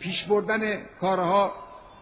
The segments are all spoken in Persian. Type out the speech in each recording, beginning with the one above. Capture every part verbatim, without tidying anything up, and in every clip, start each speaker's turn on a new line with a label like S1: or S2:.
S1: پیش بردن کارها،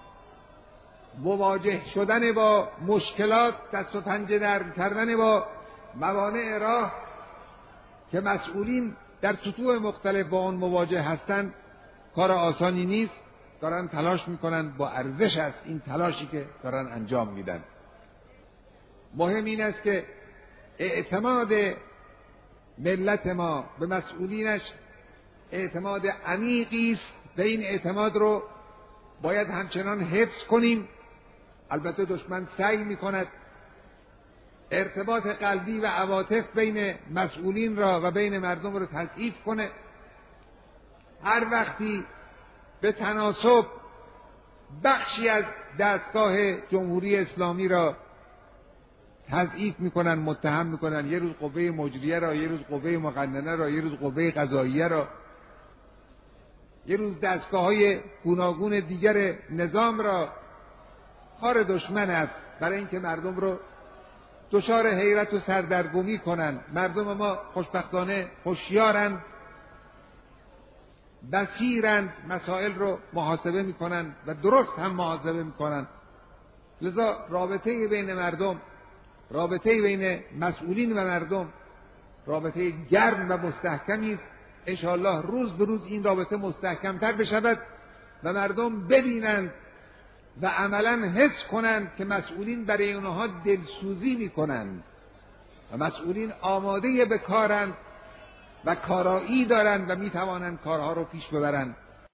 S1: مواجه شدن با مشکلات، دست و پنجه نرم کردن با موانع راه که مسئولین در سطوح مختلف با آن مواجه هستند، کار آسانی نیست. دارن تلاش میکنن، با ارزش است این تلاشی که دارن انجام میدن. مهم این است که اعتماد ملت ما به مسئولینش اعتماد عمیقی است و این اعتماد رو باید همچنان حفظ کنیم. البته دشمن سعی میکند ارتباط قلبی و عواطف بین مسئولین را و بین مردم را تضعیف کنه. هر وقتی به تناسب بخشی از دستگاه جمهوری اسلامی را تضعیف میکنن، متهم میکنن، یه روز قوه مجریه را، یه روز قوه مقننه را، یه روز قوه قضاییه را، یه روز دستگاه‌های گوناگون دیگر نظام را، کار دشمن است برای اینکه مردم رو دچار حیرت و سردرگمی کنن. مردم ما خوشبختانه هوشیارند، بصیرند، مسائل رو محاسبه میکنن و درست هم محاسبه میکنن. لذا رابطه بین مردم، رابطه بین مسئولین و مردم رابطه گرم و مستحکمی است. انشاءالله روز به روز این رابطه مستحکمتر بشود و مردم ببینند و عملا حس کنند که مسئولین برای اونها دلسوزی میکنند و مسئولین آماده به کارند و کارایی دارند و میتوانند کارها رو پیش ببرند.